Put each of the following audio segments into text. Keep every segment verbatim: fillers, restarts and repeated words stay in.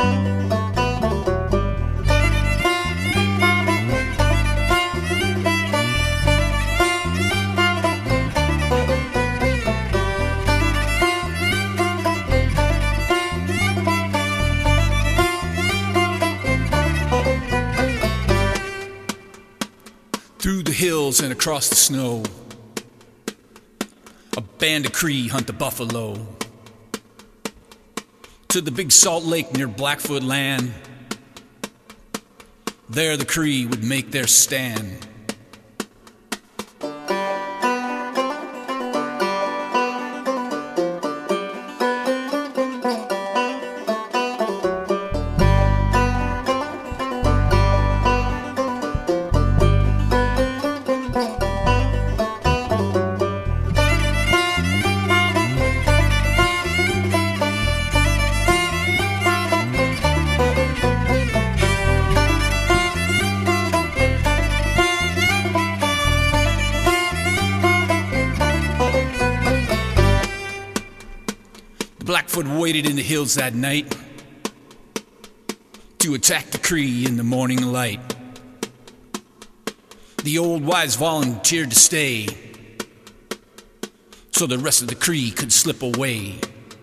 Through the hills and across the snow, a band of Cree hunt the buffalo. To the big salt lake near Blackfoot land, there the Cree would make their stand. Blackfoot waited in the hills that night to attack the Cree in the morning light. The old wives volunteered to stay so the rest of the Cree could slip away.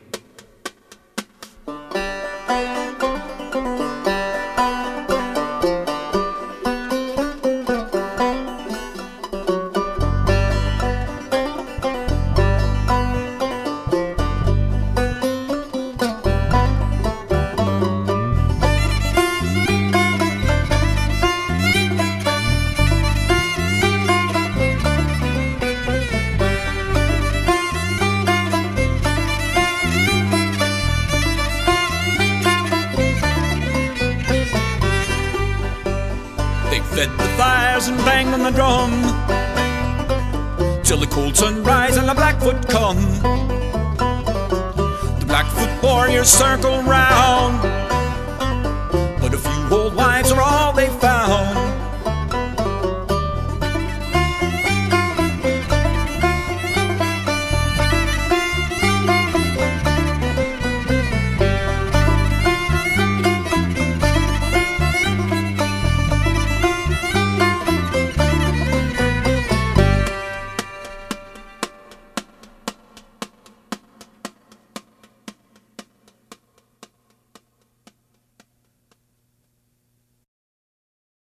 Fed the fires and banged on the drum till the cold sunrise and the Blackfoot come. The Blackfoot warriors circle round